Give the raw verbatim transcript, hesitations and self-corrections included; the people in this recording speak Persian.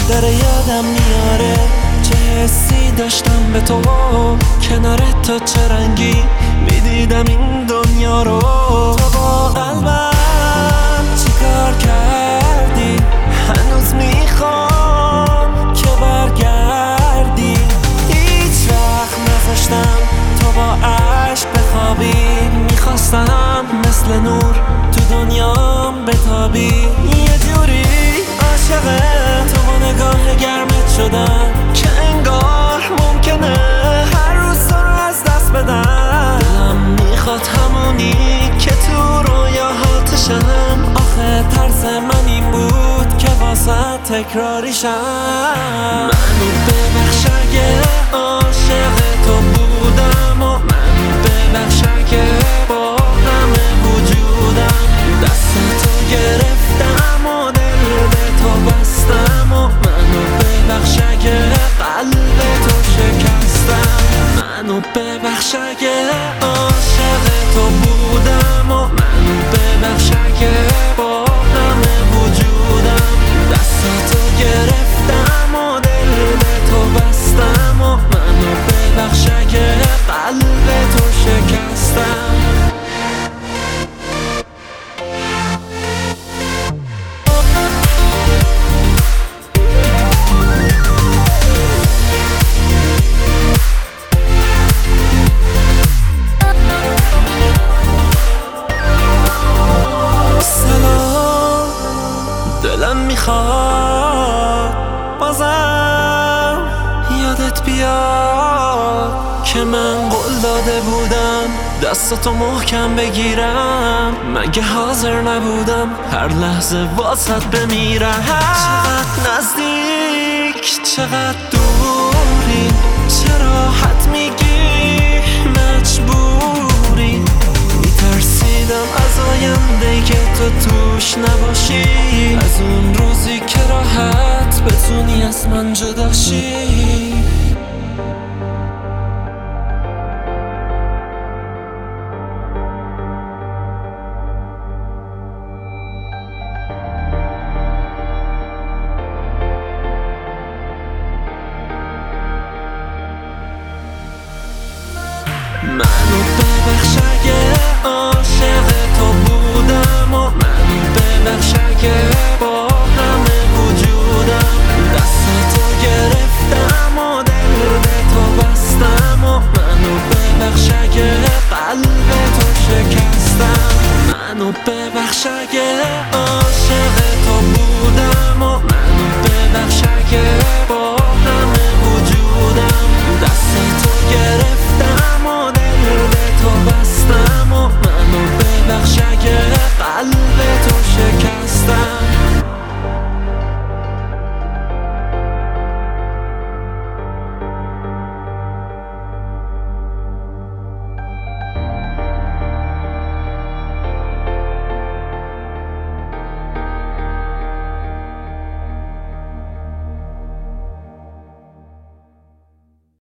داره یادم میاره چه حسی داشتم به تو، کنارت تا چه رنگی میدیدم این دنیا رو. تو با قلبم چی کار کردی؟ هنوز میخوام که برگردی. هیچ وقت نذاشتم تو با عشق بخوابی، میخواستم مثل نور تو دنیام بتابی. یه جوری عاشق تو با نگاه گرمت شدم که انگار ممکنه هر روز تو رو از دست بدم. دلم میخواد همونی که تو رویاهاتشم، آخه ترس من این بود که واسه تکراریشم. منو ببخش اگه عاشق تو بودم و منو ببخش اگه با همه وجودم دستتو گرفتم و دل به تو بستم و منو ببخش اگه قلب تو شکستم. منو ببخش اگه عاشق تو بودم و منو ببخش اگه با همه وجودم دستتو گرفتم و دل به تو بستم و منو ببخش اگه قلب تو شکستم. دلم میخواد بازم یادت بیاد که من قول داده بودم دستاتو محکم بگیرم، مگه حاضر نبودم هر لحظه واسط بمیرم. چقدر نزدیک چقدر دوری، چرا حد میگی مجبوری؟ میترسیدم از آینده‌ای که تو توش نباشی، از اون روزی که راحت بتونی از من جدا شی. منو ببخش اگه عاشق تو بودم و منو ببخش اگه